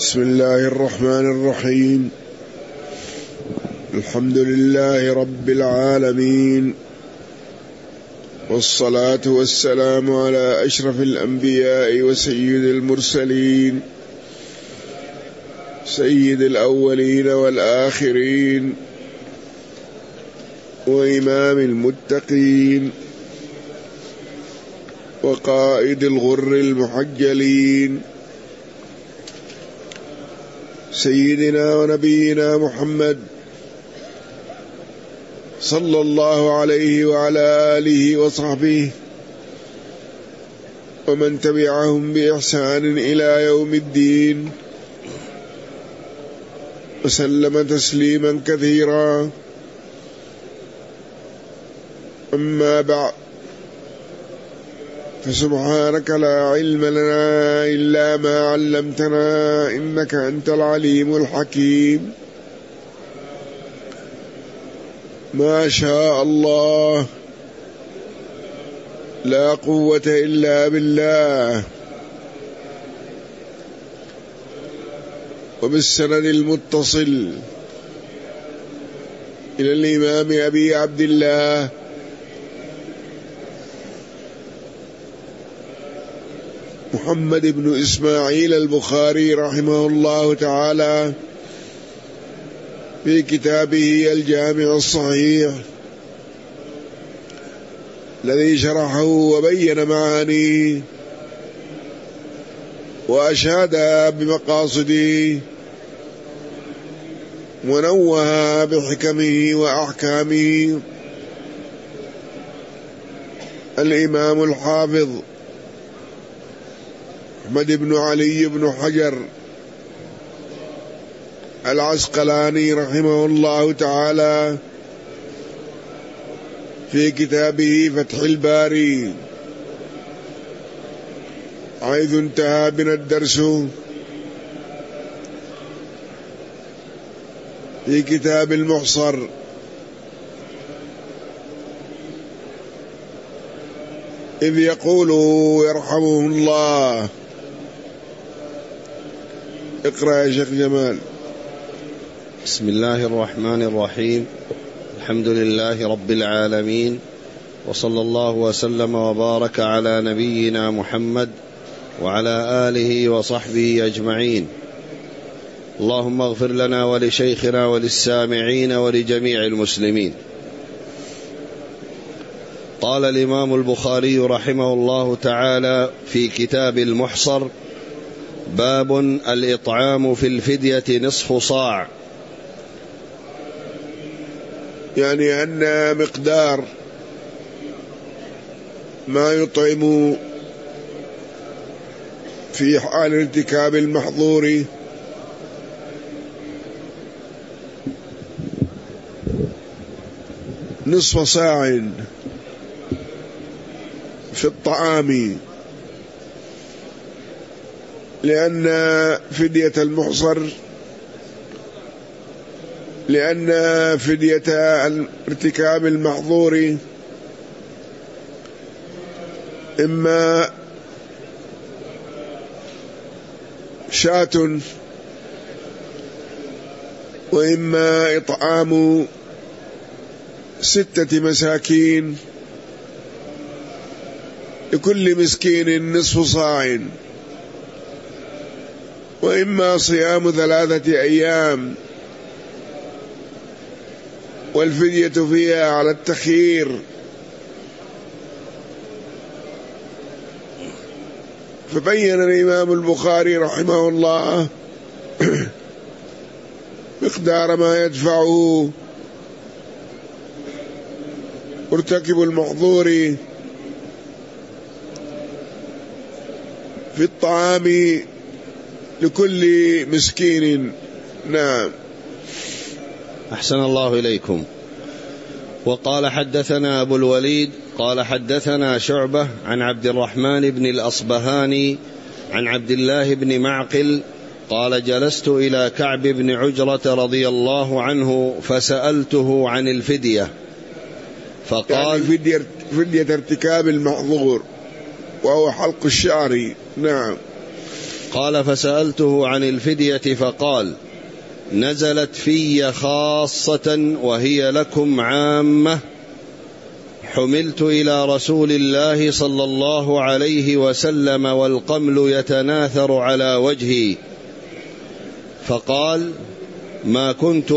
بسم الله الرحمن الرحيم. الحمد لله رب العالمين، والصلاة والسلام على أشرف الأنبياء وسيد المرسلين، سيد الأولين والآخرين، وإمام المتقين، وقائد الغر المحجلين، سيدنا ونبينا محمد صلى الله عليه وعلى آله وصحبه ومن تبعهم بإحسان إلى يوم الدين، وسلم تسليما كثيرا. أما بعد، فسبحانك لا علم لنا إلا ما علمتنا إنك أنت العليم الحكيم. ما شاء الله، لا قوة إلا بالله. وبالسند المتصل إلى الإمام أبي عبد الله محمد بن إسماعيل البخاري رحمه الله تعالى في كتابه الجامع الصحيح الذي شرحه وبين معانيه وأشاد بمقاصده ونوه بحكمه وأحكامه الإمام الحافظ أحمد بن علي بن حجر العسقلاني رحمه الله تعالى في كتابه فتح الباري، حيث انتهى بنا الدرس في كتاب المحصر، إذ يقول يرحمه الله. اقرأ يا شيخ جمال. بسم الله الرحمن الرحيم. الحمد لله رب العالمين، وصلى الله وسلم وبارك على نبينا محمد وعلى آله وصحبه أجمعين. اللهم اغفر لنا ولشيخنا وللسامعين ولجميع المسلمين. قال الإمام البخاري رحمه الله تعالى في كتاب المحصر: باب الإطعام في الفدية نصف صاع، يعني أن مقدار ما يطعم في حال ارتكاب المحظور نصف صاع في الطعام، لأن فدية المحصر، لأن فدية ارتكاب المحظور إما شاة وإما إطعام 6 مساكين، لكل مسكين نصف صاع، وإما صيام 3 أيام، والفدية فيها على التخيير. فبين الإمام البخاري رحمه الله مقدار ما يدفعه مرتكب المحظور في الطعام لكل مسكين. نعم. أحسن الله إليكم. وقال حدثنا أبو الوليد قال حدثنا شعبة عن عبد الرحمن بن الأصبهاني عن عبد الله بن معقل قال: جلست إلى كعب بن عجرة رضي الله عنه فسألته عن الفدية، فقال: يعني فدية ارتكاب المحظور، وهو حلق الشعر. نعم. قال فسألته عن الفدية فقال نزلت في خاصة وهي لكم عامة، حملت إلى رسول الله صلى الله عليه وسلم والقمل يتناثر على وجهي، فقال ما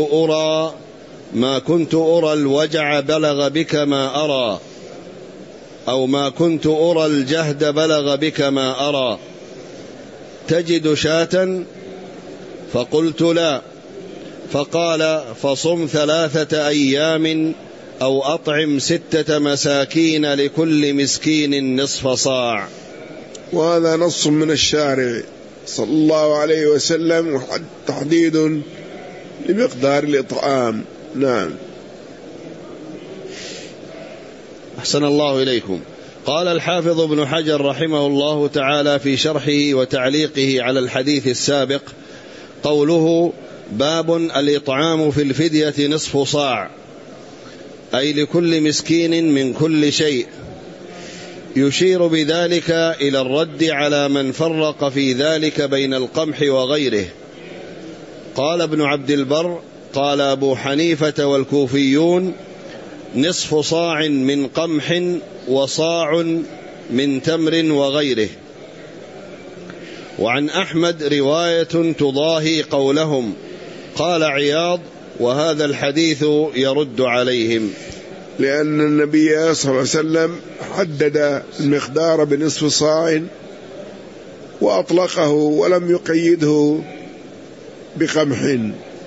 كنت أرى الوجع بلغ بك ما أرى، أو ما كنت أرى الجهد بلغ بك ما أرى، تجد شاة؟ فقلت لا. فقال فصم 3 أيام أو أطعم 6 مساكين لكل مسكين نصف صاع. وهذا نص من الشارع صلى الله عليه وسلم تحديد لمقدار الإطعام. نعم. أحسن الله إليكم. قال الحافظ ابن حجر رحمه الله تعالى في شرحه وتعليقه على الحديث السابق قوله باب الإطعام في الفدية نصف صاع، أي لكل مسكين من كل شيء، يشير بذلك إلى الرد على من فرق في ذلك بين القمح وغيره. قال ابن عبد البر قال أبو حنيفة والكوفيون نصف صاع من قمح وصاع من تمر وغيره. وعن أحمد رواية تضاهي قولهم. قال عياض وهذا الحديث يرد عليهم، لأن النبي صلى الله عليه وسلم حدد المقدار بنصف صاع وأطلقه ولم يقيده بقمح،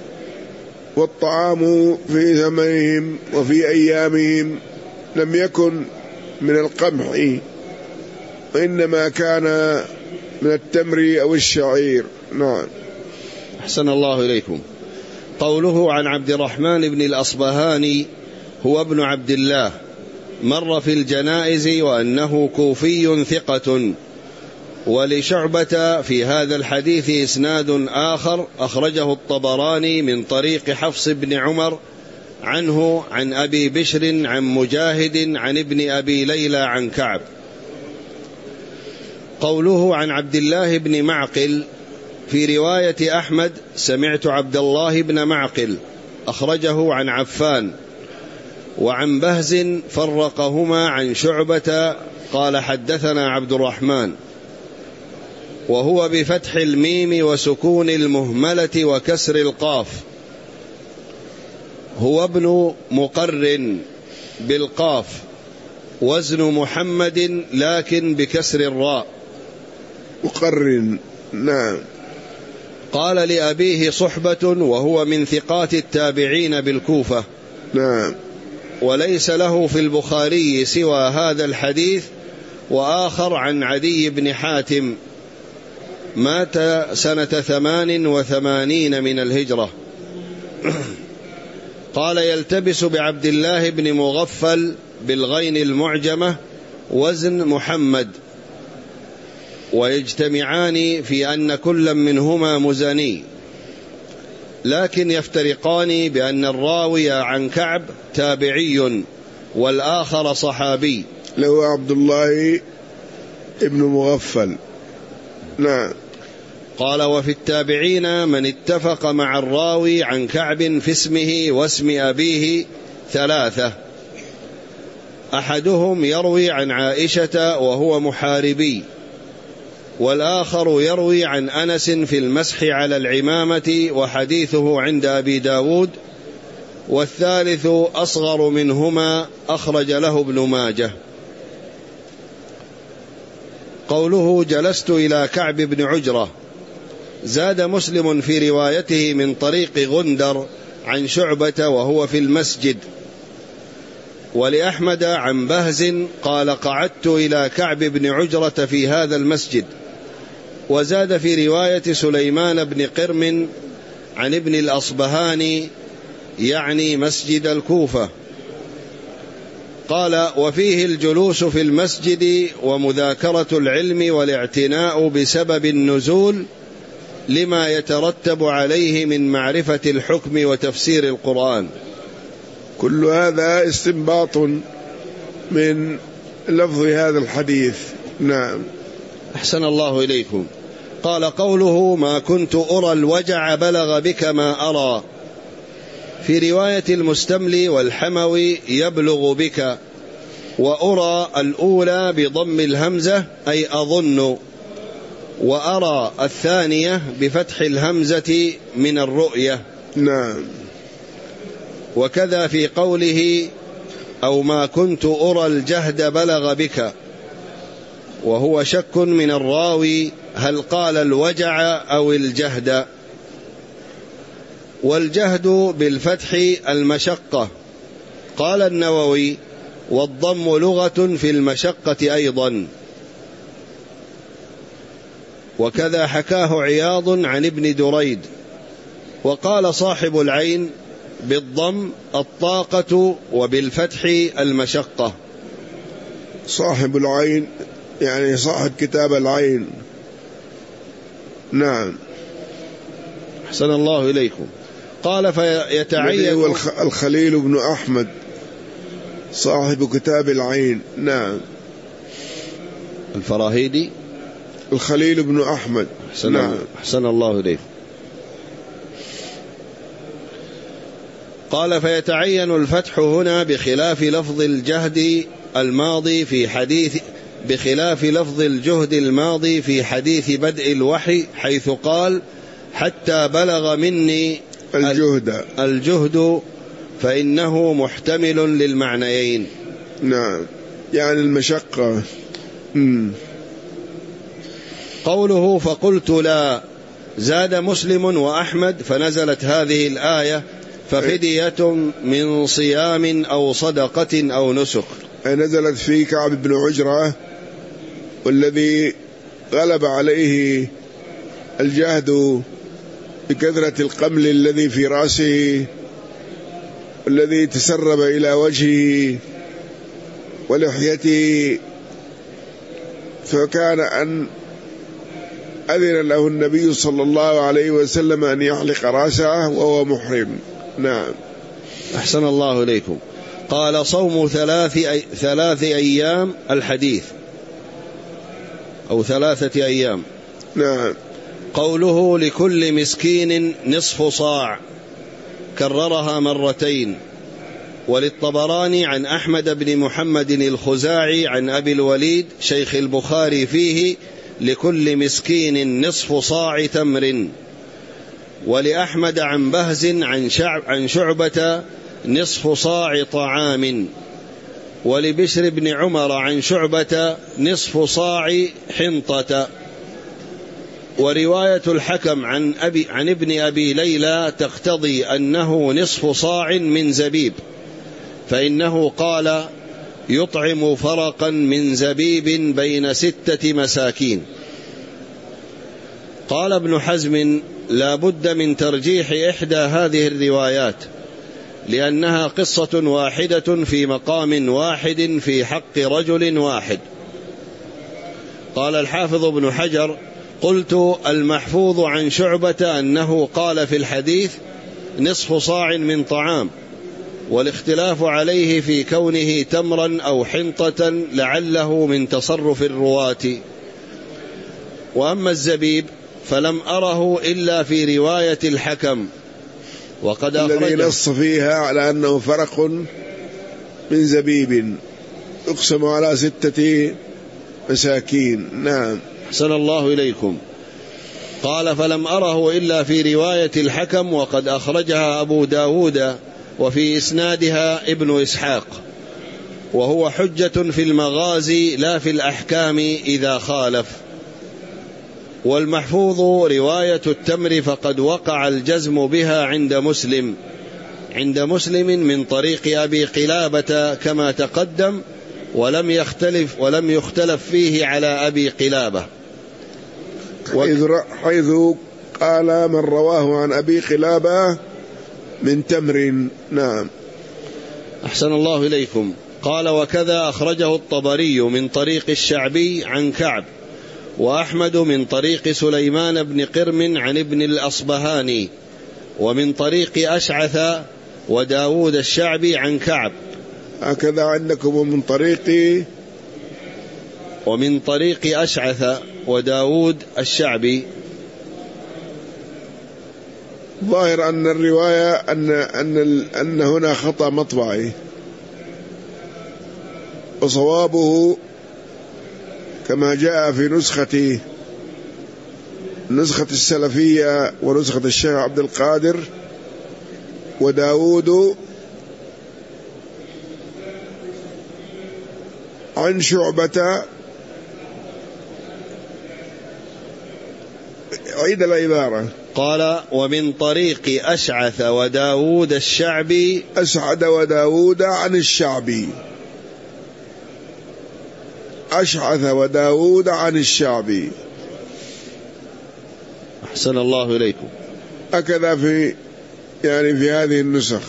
والطعام في زمنهم وفي أيامهم لم يكن من القمح، وإنما كان من التمر أو الشعير. نعم. أحسن الله إليكم. قوله عن عبد الرحمن بن الأصبهاني هو ابن عبد الله، مر في الجنائز وأنه كوفي ثقة. ولشعبة في هذا الحديث إسناد آخر أخرجه الطبراني من طريق حفص بن عمر عنه عن أبي بشر عن مجاهد عن ابن أبي ليلى عن كعب. قوله عن عبد الله بن معقل في رواية أحمد سمعت عبد الله بن معقل، أخرجه عن عفان. وعن بهز فرقهما عن شعبة قال حدثنا عبد الرحمن، وهو بفتح الميم وسكون المهملة وكسر القاف، هو ابن مقرن بالقاف، وزن محمد لكن بكسر الراء. مقرن. نعم. قال لأبيه صحبة وهو من ثقات التابعين بالكوفة. نعم. وليس له في البخاري سوى هذا الحديث وآخر عن عدي بن حاتم، مات سنة 88 من الهجرة. قال يلتبس بعبد الله بن مغفل بالغين المعجمة وزن محمد، ويجتمعان في أن كل منهما مزني، لكن يفترقان بأن الراوي عن كعب تابعي والآخر صحابي. له عبد الله ابن مغفل. نعم. قال وفي التابعين من اتفق مع الراوي عن كعب في اسمه واسم أبيه 3: أحدهم يروي عن عائشة وهو محاربي، والآخر يروي عن أنس في المسح على العمامة وحديثه عند أبي داود، والثالث أصغر منهما أخرج له ابن ماجه. قوله جلست إلى كعب بن عجرة، زاد مسلم في روايته من طريق غندر عن شعبة وهو في المسجد. ولأحمد عن بهز قال قعدت إلى كعب بن عجرة في هذا المسجد. وزاد في رواية سليمان بن قرم عن ابن الأصبهاني يعني مسجد الكوفة. قال وفيه الجلوس في المسجد ومذاكرة العلم والاعتناء بسبب النزول لما يترتب عليه من معرفة الحكم وتفسير القرآن. كل هذا استنباط من لفظ هذا الحديث. نعم. أحسن الله إليكم. قال قوله ما كنت أرى الوجع بلغ بك ما أرى، في رواية المستملي والحموي يبلغ بك، وأرى الأولى بضم الهمزة أي أظن، وأرى الثانية بفتح الهمزة من الرؤية. نعم. وكذا في قوله أو ما كنت أرى الجهد بلغ بك، وهو شك من الراوي هل قال الوجع أو الجهد. والجهد بالفتح المشقة، قال النووي والضم لغة في المشقة أيضا. وكذا حكاه عياض عن ابن دريد. وقال صاحب العين بالضم الطاقة وبالفتح المشقة. صاحب العين يعني صاحب كتاب العين. نعم. أحسن الله إليكم. قال فيتعين الخليل بن أحمد صاحب كتاب العين. نعم. الفراهيدي الخليل بن أحمد. نعم. أحسن الله إليكم. قال فيتعين الفتح هنا بخلاف لفظ الجهد الماضي في حديث في حديث بدء الوحي، حيث قال حتى بلغ مني الجهد، فإنه محتمل للمعنيين. نعم، يعني المشقة. قوله فقلت لا، زاد مسلم وأحمد فنزلت هذه الآية ففدية من صيام أو صدقة أو نسك. نزلت في كعب بن عجرة، والذي غلب عليه الجهد بكثرة القمل الذي في رأسه والذي تسرب إلى وجهه ولحيته، فكان أن أذن له النبي صلى الله عليه وسلم أن يحلق رأسه وهو محرم. نعم. أحسن الله إليكم. قال صوم 3 أيام الحديث أو 3 أيام. نعم. قوله لكل مسكين نصف صاع كررها مرتين. وللطبراني عن أحمد بن محمد الخزاعي عن أبي الوليد شيخ البخاري فيه لكل مسكين نصف صاع تمر. ولأحمد عن بهز عن شعبة نصف صاع طعام. ولبشر بن عمر عن شعبة نصف صاع حنطة. ورواية الحكم عن ابن أبي ليلى تقتضي أنه نصف صاع من زبيب، فإنه قال يطعم فرقا من زبيب بين 6 مساكين. قال ابن حزم لا بد من ترجيح إحدى هذه الروايات، لأنها قصة واحدة في مقام واحد في حق رجل واحد. قال الحافظ ابن حجر قلت المحفوظ عن شعبة أنه قال في الحديث نصف صاع من طعام، والاختلاف عليه في كونه تمرا أو حنطة لعله من تصرف الرواة. وأما الزبيب فلم أره إلا في رواية الحكم، وقد الذي نص فيها على أنه فرق من زبيب يقسم على 6 مساكين. نعم. أحسن الله إليكم. قال فلم أره إلا في رواية الحكم، وقد أخرجها أبو داود وفي إسنادها ابن إسحاق، وهو حجة في المغازي لا في الأحكام إذا خالف. والمحفوظ رواية التمر فقد وقع الجزم بها عند مسلم من طريق أبي قلابة كما تقدم، ولم يختلف فيه على أبي قلابة، حيث قال من رواه عن أبي قلابة من تمر. نعم. أحسن الله إليكم. قال وكذا أخرجه الطبري من طريق الشعبي عن كعب، وأحمد من طريق سليمان بن قرم عن ابن الأصبهاني، ومن طريق أشعث وداود الشعبي عن كعب. هكذا عندكم ومن طريق أشعث وداود الشعبي. ظاهر أن الرواية أن هنا خطأ مطبعي، وصوابه كما جاء في نسخة السلفية ونسخة الشيخ عبد القادر: وداود عن شعبة. عيد العبارة. قال: ومن طريق أشعث وداود الشعبي. أسعد وداود عن الشعبي. أشعث وداود عن الشعبي. أحسن الله إليكم. هكذا في هذه النسخ.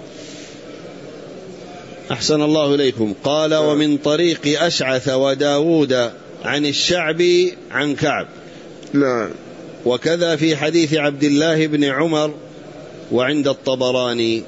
أحسن الله إليكم. قال: ومن طريق أشعث وداود عن الشعبي عن كعب. نعم. وكذا في حديث عبد الله بن عمر وعند الطبراني.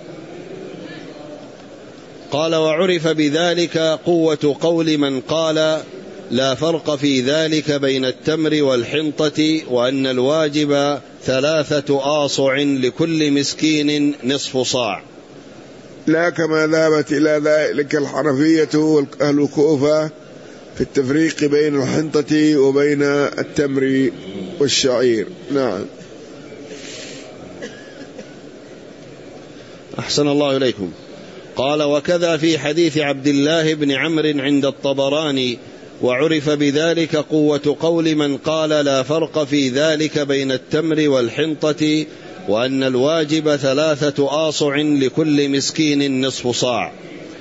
قال: وعرف بذلك قوة قول من قال: لا فرق في ذلك بين التمر والحنطة، وأن الواجب 3 آصع لكل مسكين نصف صاع. لا كما ذهبت إلى ذلك الحنفية وأهل الكوفة في التفريق بين الحنطة وبين التمر والشعير. نعم. أحسن الله إليكم. قال: وكذا في حديث عبد الله بن عمرو عند الطبراني. وعرف بذلك قوة قول من قال: لا فرق في ذلك بين التمر والحنطة، وأن الواجب 3 آصع لكل مسكين نصف صاع.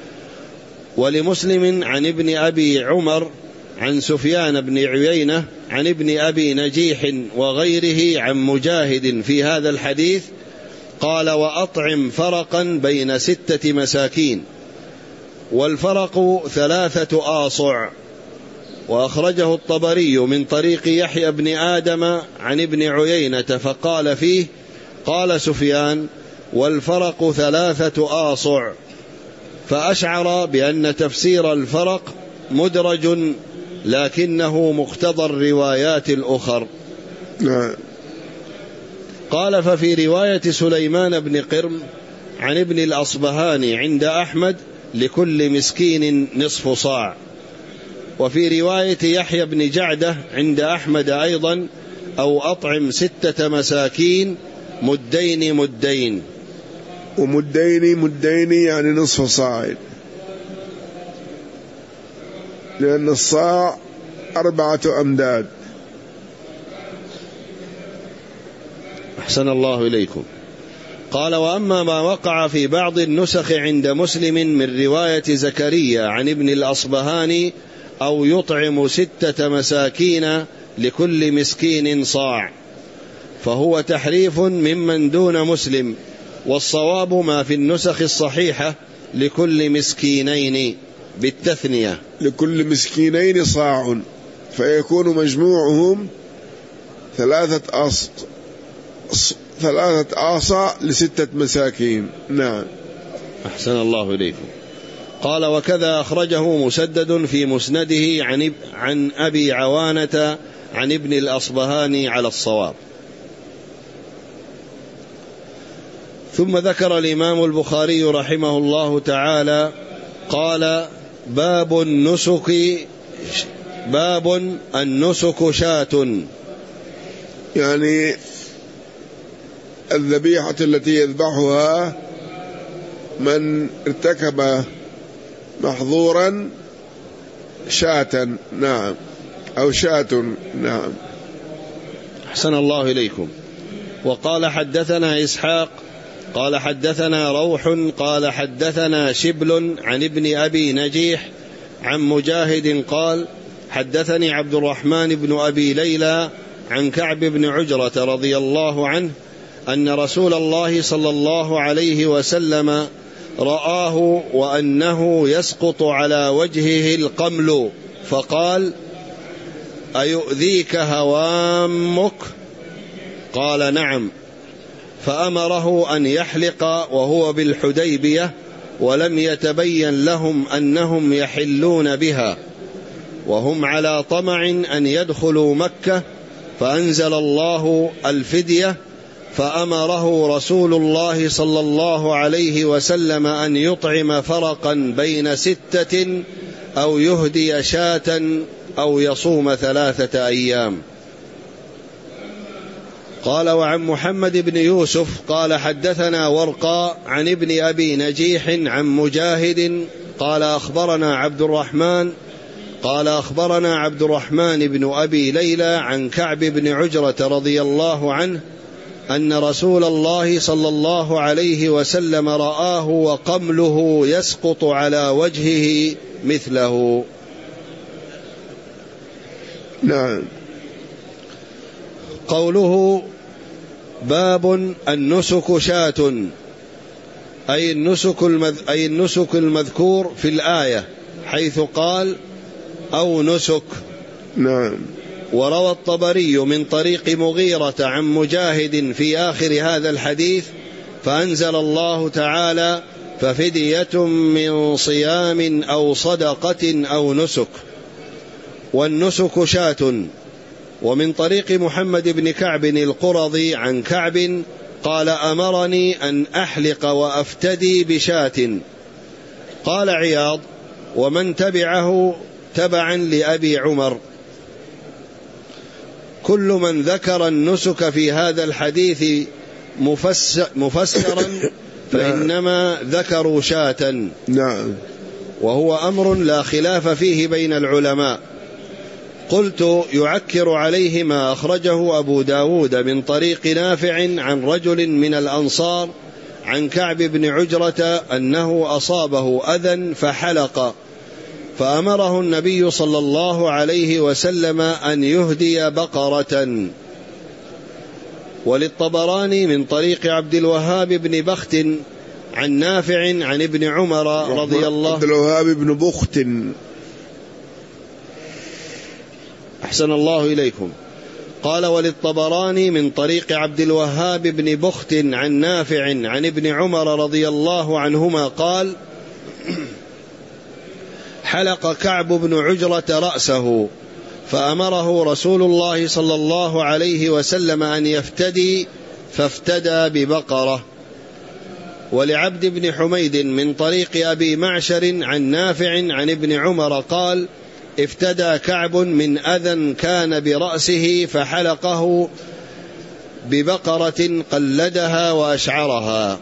ولمسلم عن ابن أبي عمر عن سفيان بن عيينة عن ابن أبي نجيح وغيره عن مجاهد في هذا الحديث قال: وأطعم فرقا بين 6 مساكين، والفرق 3 آصع. وأخرجه الطبري من طريق يحيى بن آدم عن ابن عيينة فقال فيه: قال سفيان: والفرق 3 آصع. فأشعر بأن تفسير الفرق مدرج، لكنه مقتضى الروايات الأخر. قال: ففي رواية سليمان بن قرم عن ابن الأصبهاني عند أحمد: لكل مسكين نصف صاع. وفي رواية يحيى بن جعدة عند أحمد أيضا: أو أطعم 6 مساكين مدين مدين. ومدين يعني نصف صاع، لأن الصاع 4 أمداد. أحسن الله إليكم. قال: وأما ما وقع في بعض النسخ عند مسلم من رواية زكريا عن ابن الأصبهاني: أو يطعم 6 مساكين لكل مسكين صاع، فهو تحريف ممن دون مسلم، والصواب ما في النسخ الصحيحة: لكل مسكينين بالتثنية. لكل مسكينين صاع، فيكون مجموعهم 3 آصع ل6 مساكين. نعم. أحسن الله إليكم. قال: وكذا أخرجه مسدد في مسنده عن أبي عوانة عن ابن الأصبهاني على الصواب. ثم ذكر الإمام البخاري رحمه الله تعالى قال: باب النسك شاة، يعني الذبيحة التي يذبحها من ارتكب محظورا شاة. نعم. أو شاة. نعم. أحسن الله إليكم. وقال: حدثنا إسحاق قال حدثنا روح قال حدثنا شبل عن ابن أبي نجيح عن مجاهد قال: حدثني عبد الرحمن بن أبي ليلى عن كعب بن عجرة رضي الله عنه أن رسول الله صلى الله عليه وسلم رآه وأنه يسقط على وجهه القمل، فقال: أيؤذيك هوامك؟ قال: نعم. فأمره أن يحلق وهو بالحديبية، ولم يتبين لهم أنهم يحلون بها. وهم على طمع أن يدخلوا مكة، فأنزل الله الفدية، فأمره رسول الله صلى الله عليه وسلم أن يطعم فرقا بين 6 أو يهدي شاة أو يصوم 3 أيام. قال: وعن محمد بن يوسف قال: حدثنا ورقاء عن ابن أبي نجيح عن مجاهد قال: أخبرنا عبد الرحمن بن أبي ليلى عن كعب بن عجرة رضي الله عنه أن رسول الله صلى الله عليه وسلم رآه وقمله يسقط على وجهه مثله. نعم. قوله: باب النسك شاة، أي النسك المذكور في الآية، حيث قال: أو نسك. نعم. وروى الطبري من طريق مغيرة عن مجاهد في آخر هذا الحديث: فأنزل الله تعالى: ففدية من صيام أو صدقة أو نسك. والنسك شاة. ومن طريق محمد بن كعب القرظي عن كعب قال: أمرني أن أحلق وأفتدي بشاة. قال عياض: ومن تبعه تبعا لأبي عمر. كل من ذكر النسك في هذا الحديث مفسرا فإنما ذكروا شاة. نعم. وهو أمر لا خلاف فيه بين العلماء. قلت: يعكر عليه ما أخرجه أبو داود من طريق نافع عن رجل من الأنصار عن كعب بن عجرة أنه أصابه أذى فحلق، فأمره النبي صلى الله عليه وسلم أن يهدي بقرة. وللطبراني من طريق عبد الوهاب بن بخت عن نافع عن ابن عمر رضي الله. عبد الوهاب بن بخت. أحسن الله إليكم. قال: وللطبراني من طريق عبد الوهاب بن بخت عن نافع عن ابن عمر رضي الله عنهما قال: حلق كعب بن عجرة رأسه، فأمره رسول الله صلى الله عليه وسلم أن يفتدي، فافتدى ببقرة. ولعبد بن حميد من طريق أبي معشر عن نافع عن ابن عمر قال: افتدى كعب من أذى كان برأسه فحلقه ببقرة قلدها وأشعرها.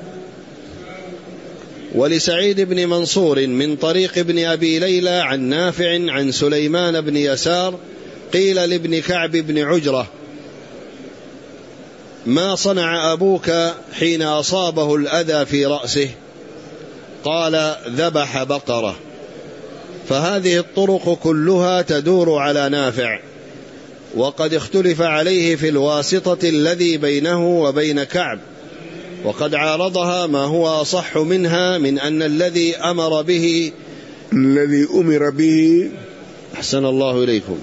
ولسعيد بن منصور من طريق ابن أبي ليلى عن نافع عن سليمان بن يسار قيل لابن كعب بن عجرة: ما صنع أبوك حين أصابه الأذى في رأسه؟ قال: ذبح بقرة. فهذه الطرق كلها تدور على نافع، وقد اختلف عليه في الواسطة الذي بينه وبين كعب، وقد عارضها ما هو أصح منها من أن الذي أمر به أحسن الله إليكم.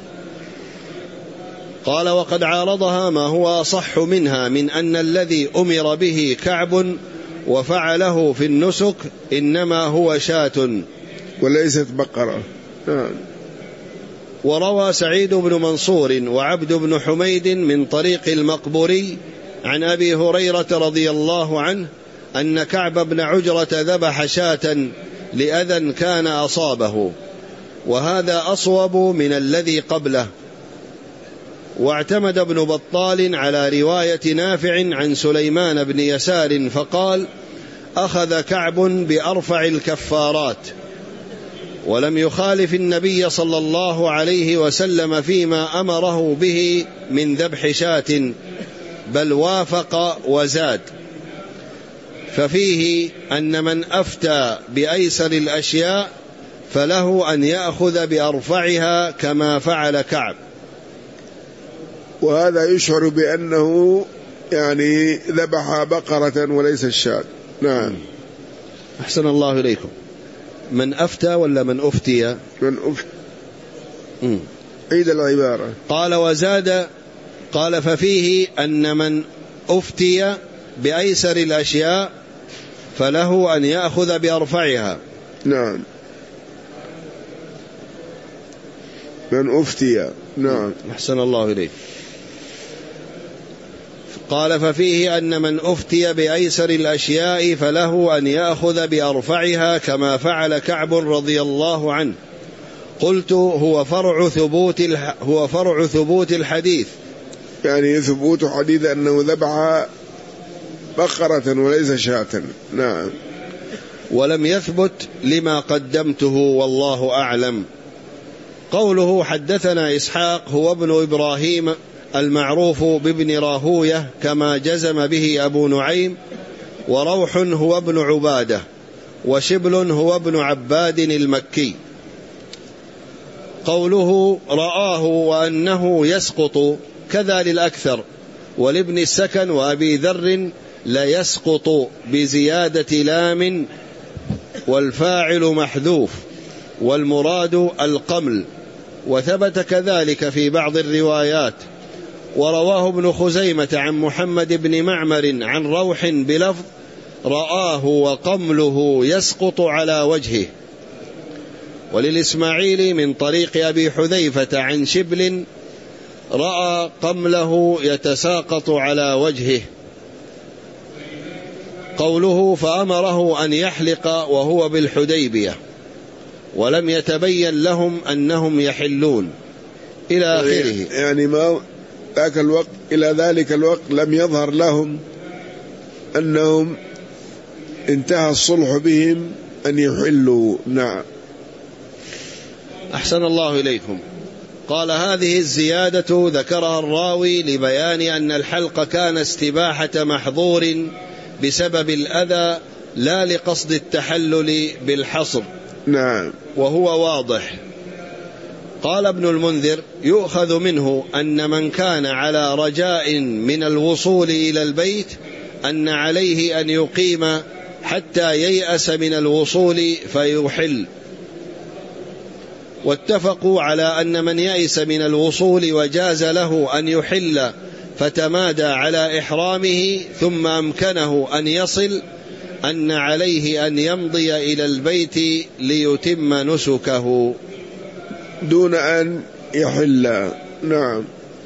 قال: وقد عارضها ما هو أصح منها من أن الذي أمر به كعب وفعله في النسك إنما هو شاة وليست بقرة. وروى سعيد بن منصور وعبد بن حميد من طريق المقبوري عن أبي هريرة رضي الله عنه أن كعب بن عجرة ذبح شاة لأذى كان أصابه، وهذا أصوب من الذي قبله. واعتمد ابن بطال على رواية نافع عن سليمان بن يسار فقال: أخذ كعب بأرفع الكفارات، ولم يخالف النبي صلى الله عليه وسلم فيما أمره به من ذبح شاة، بل وافق وزاد. ففيه أن من أفتى بأيسر الأشياء فله أن يأخذ بأرفعها كما فعل كعب. وهذا يشعر بأنه يعني ذبح بقرة وليس الشاة. نعم. أحسن الله إليكم. من أفتى ولا من أفتي؟ من أفتي. عيد العبارة. قال: وزاد. قال: ففيه أن من أفتي بأيسر الأشياء فله أن يأخذ بأرفعها. نعم. من أفتي. نعم. أحسن الله إليك. قال ففيه أن من أفتي بأيسر الأشياء فله أن يأخذ بأرفعها كما فعل كعب رضي الله عنه. قلت هو فرع ثبوت الحديث، يعني ثبوت حديث أنه ذبح بقرة وليس شاة. نعم. ولم يثبت لما قدمته والله أعلم. قوله حدثنا إسحاق هو ابن إبراهيم المعروف بابن راهوية كما جزم به أبو نعيم، وروح هو ابن عبادة، وشبل هو ابن عباد المكي. قوله رآه وأنه يسقط كذا للأكثر، ولابن السكن وأبي ذر لا يسقط بزيادة لام والفاعل محذوف والمراد القمل، وثبت كذلك في بعض الروايات. ورواه ابن خزيمة عن محمد بن معمر عن روح بلفظ رآه وقمله يسقط على وجهه. وللإسماعيلي من طريق أبي حذيفة عن شبل رأى قمله يتساقط على وجهه. قوله فأمره أن يحلق وهو بالحديبية ولم يتبين لهم أنهم يحلون إلى آخره. يعني ما ذاك الوقت إلى ذلك الوقت لم يظهر لهم أنهم انتهى الصلح بهم أن يحلوا. نعم. أحسن الله إليكم. قال هذه الزيادة ذكرها الراوي لبيان أن الحلق كان استباحة محظور بسبب الأذى لا لقصد التحلل بالحصر. نعم. وهو واضح. قال ابن المنذر يؤخذ منه أن من كان على رجاء من الوصول إلى البيت أن عليه أن يقيم حتى ييأس من الوصول فيحل. واتفقوا على أن من يئس من الوصول وجاز له أن يحل فتمادى على إحرامه ثم أمكنه أن يصل أن عليه أن يمضي إلى البيت ليتم نسكه دون أن يحل. نعم.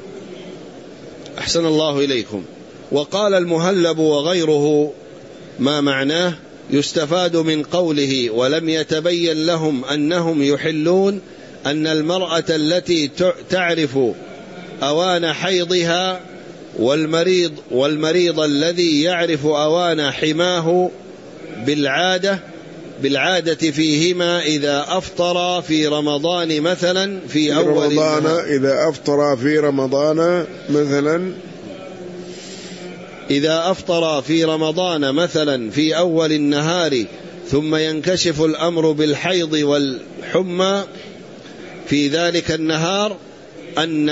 أحسن الله إليكم. وقال المهلب وغيره ما معناه يستفاد من قوله ولم يتبين لهم أنهم يحلون أن المرأة التي تعرف أوان حيضها والمريض الذي يعرف أوان حماه بالعادة فيهما إذا أفطر في رمضان مثلا في أول النهار. إذا أفطر في رمضان مثلا إذا أفطر في رمضان مثلا في أول النهار ثم ينكشف الأمر بالحيض والحمى في ذلك النهار أن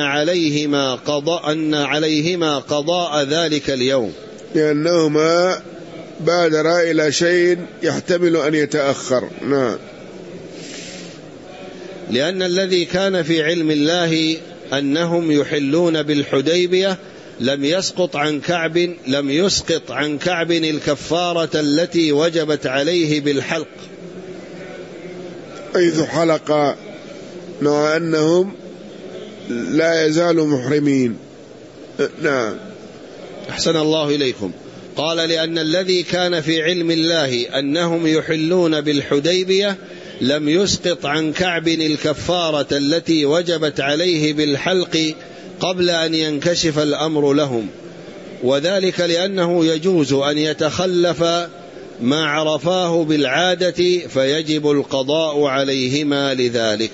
عليهما قضاء ذلك اليوم، لأنهما بادر إلى شيء يحتمل أن يتأخر. نعم. لأن الذي كان في علم الله أنهم يحلون بالحديبية لم يسقط عن كعب الكفارة التي وجبت عليه بالحلق، حيث حلق مع أنهم لا يزالوا محرمين. نعم. أحسن الله إليكم. قال لأن الذي كان في علم الله أنهم يحلون بالحديبية لم يسقط عن كعب الكفارة التي وجبت عليه بالحلق قبل أن ينكشف الأمر لهم، وذلك لأنه يجوز أن يتخلف ما عرفاه بالعادة فيجب القضاء عليهما لذلك.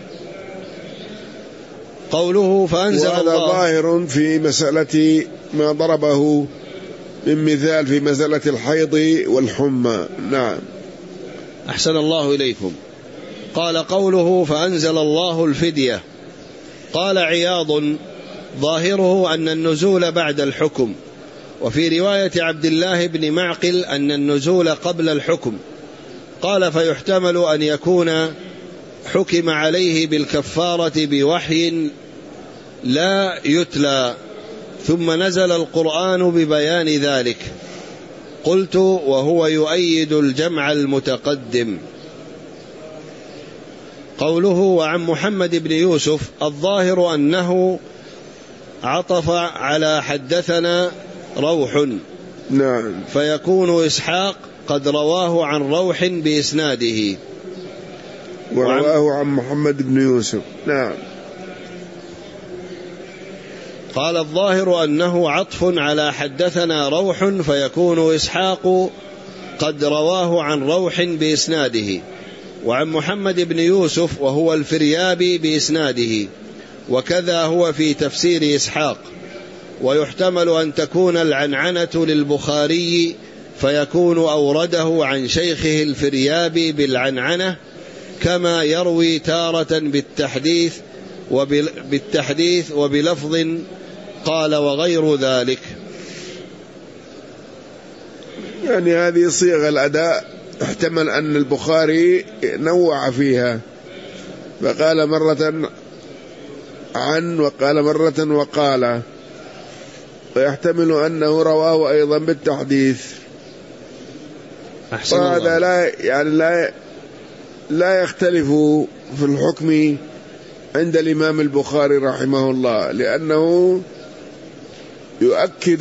قوله فأنزل وهذا الله ظاهر في مسألة ما ضربه من مثال في مسألة الحيض والحمى. نعم. أحسن الله إليكم. قال قوله فأنزل الله الفدية. قال عياض ظاهره أن النزول بعد الحكم، وفي رواية عبد الله بن معقل أن النزول قبل الحكم. قال فيحتمل أن يكون حكم عليه بالكفارة بوحي لا يتلى ثم نزل القرآن ببيان ذلك. قلت وهو يؤيد الجمع المتقدم. قوله وعن محمد بن يوسف، الظاهر أنه عطف على حدثنا روح، نعم، فيكون إسحاق قد رواه عن روح بإسناده، ورواه عن محمد بن يوسف. نعم. قال الظاهر أنه عطف على حدثنا روح، فيكون إسحاق قد رواه عن روح بإسناده، وعن محمد بن يوسف وهو الفريابي بإسناده، وكذا هو في تفسير إسحاق. ويحتمل أن تكون العنعنة للبخاري، فيكون أورده عن شيخه الفريابي بالعنعنة، كما يروي تارة بالتحديث وبلفظ قال وغير ذلك. يعني هذه صيغ الأداء احتمل أن البخاري نوع فيها، فقال مرة عن وقال مرة وقال، ويحتمل أنه رواه أيضا بالتحديث. وهذا لا يختلف في الحكم عند الإمام البخاري رحمه الله، لأنه يؤكد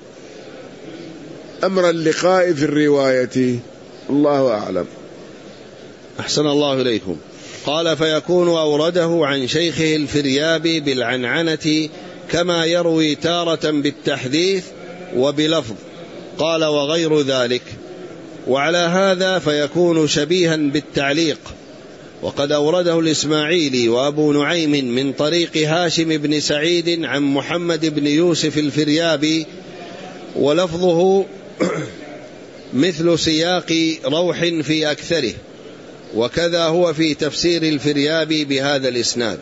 أمر اللقاء في الرواية. الله أعلم. أحسن الله إليكم. قال فيكون أورده عن شيخه الفريابي بالعنعنة، كما يروي تارة بالتحديث وبلفظ قال وغير ذلك. وعلى هذا فيكون شبيها بالتعليق، وقد أورده الإسماعيلي وأبو نعيم من طريق هاشم بن سعيد عن محمد بن يوسف الفريابي، ولفظه مثل سياق روح في أكثره، وكذا هو في تفسير الفريابي بهذا الإسناد.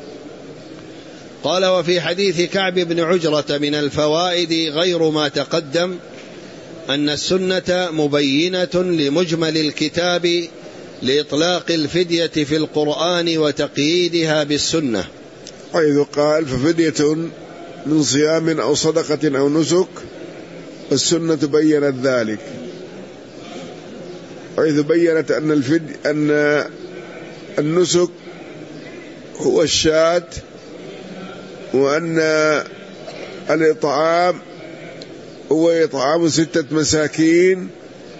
قال وفي حديث كعب بن عجرة من الفوائد غير ما تقدم أن السنة مبينة لمجمل الكتاب لإطلاق الفدية في القرآن وتقييدها بالسنة، حيث قال ففدية من صيام أو صدقة أو نسك، والسنة بيّنت ذلك، حيث بيّنت أن النسك هو الشاة، وأن الإطعام هو إطعام 6 مساكين،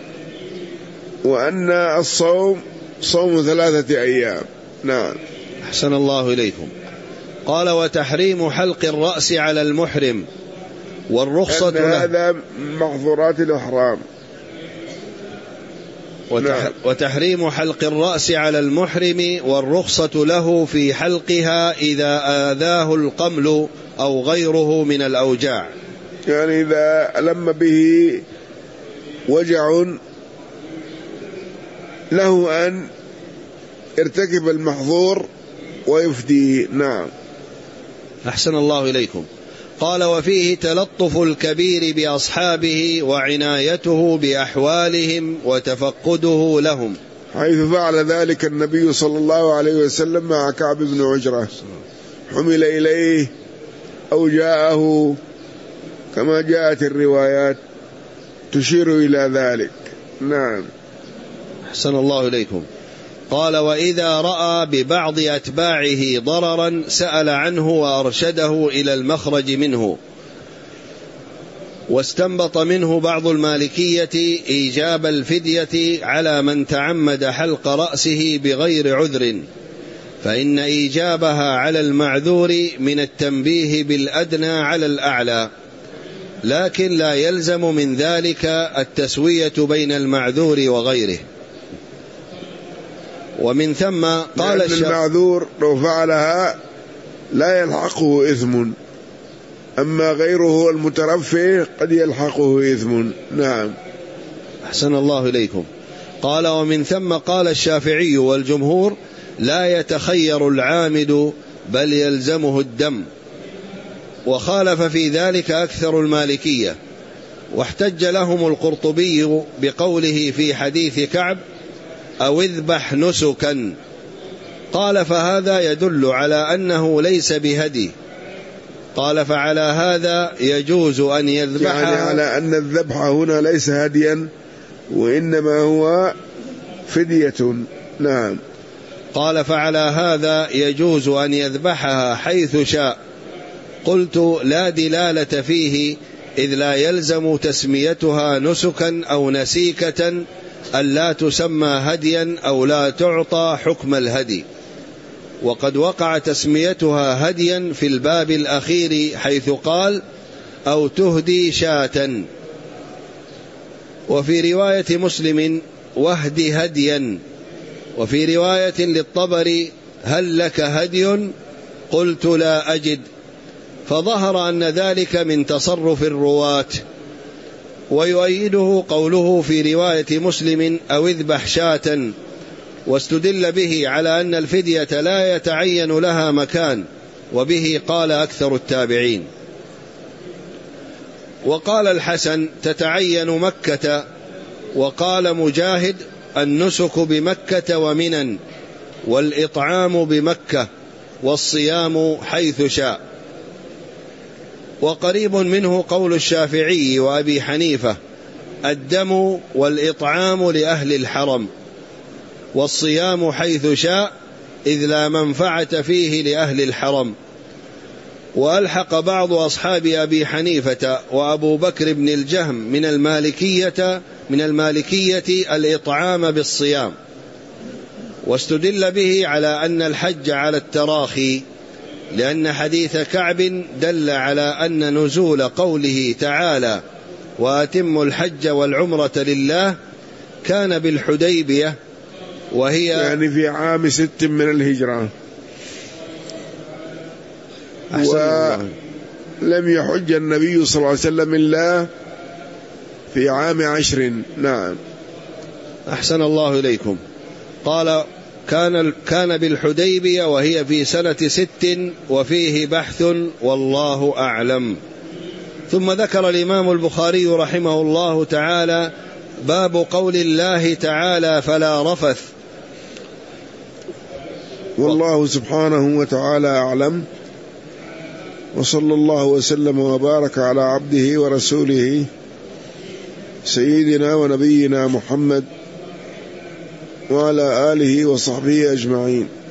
وأن الصوم صوم 3 أيام. نعم. أحسن الله إليكم. قال وتحريم حلق الرأس على المحرم والرخصة له، هذا محظورات الإحرام. وتحريم حلق الرأس على المحرم والرخصة له في حلقها إذا آذاه القمل أو غيره من الأوجاع، يعني إذا ألم به وجع له أن يرتكب المحظور ويفديه. نعم. أحسن الله إليكم. قال وفيه تلطف الكبير بأصحابه وعنايته بأحوالهم وتفقده لهم، حيث فعل ذلك النبي صلى الله عليه وسلم مع كعب بن عجرة، حمل إليه أو جاءه، كما جاءت الروايات تشير إلى ذلك. نعم. أحسن الله إليكم. قال وإذا رأى ببعض أتباعه ضررا سأل عنه وأرشده إلى المخرج منه. واستنبط منه بعض المالكية إيجاب الفدية على من تعمد حلق رأسه بغير عذر، فإن إيجابها على المعذور من التنبيه بالأدنى على الأعلى، لكن لا يلزم من ذلك التسوية بين المعذور وغيره. ومن ثم قال المعذور لو فعلها لا يلحقه إثم، أما غيره المترفه قد يلحقه إثم. نعم. أحسن الله إليكم. قال ومن ثم قال الشافعي والجمهور لا يتخير العامد بل يلزمه الدم، وخالف في ذلك أكثر المالكية، واحتج لهم القرطبي بقوله في حديث كعب أو اذبح نسكا، قال فهذا يدل على أنه ليس بهدي، قال فعلى هذا يجوز أن يذبحها، يعني على أن الذبح هنا ليس هديا وإنما هو فدية. نعم. قال: فعلى هذا يجوز أن يذبحها حيث شاء. قلت: لا دلالة فيه، إذ لا يلزم تسميتها نسكا أو نسيكة أن لا تسمى هديا أو لا تعطى حكم الهدي، وقد وقع تسميتها هديا في الباب الأخير حيث قال: أو تهدي شاة. وفي رواية مسلم: واهد هديا. وفي رواية للطبري: هل لك هدي؟ قلت: لا أجد. فظهر أن ذلك من تصرف الرواة. ويؤيده قوله في رواية مسلم: أو اذبح شاة، واستدل به على أن الفدية لا يتعين لها مكان، وبه قال أكثر التابعين. وقال الحسن: تتعين مكة. وقال مجاهد: النسك بمكة ومنى، والإطعام بمكة، والصيام حيث شاء. وقريب منه قول الشافعي وأبي حنيفة: الدم والإطعام لأهل الحرم، والصيام حيث شاء، إذ لا منفعة فيه لأهل الحرم. وألحق بعض أصحاب أبي حنيفة وأبو بكر بن الجهم من المالكية الإطعام بالصيام، واستدل به على أن الحج على التراخي، لأن حديث كعب دل على أن نزول قوله تعالى: وأتموا الحج والعمرة لله، كان بالحديبية، وهي يعني في عام 6 من الهجرة، ولم يحج النبي صلى الله عليه وسلم إلا في عام 10. نعم. أحسن الله إليكم. قال: كان بالحديبية، وهي في سنة 6، وفيه بحث والله أعلم. ثم ذكر الإمام البخاري رحمه الله تعالى: باب قول الله تعالى: فلا رفث. والله سبحانه وتعالى أعلم، وصلى الله وسلم وبارك على عبده ورسوله سيدنا ونبينا محمد وعلى آله وصحبه أجمعين.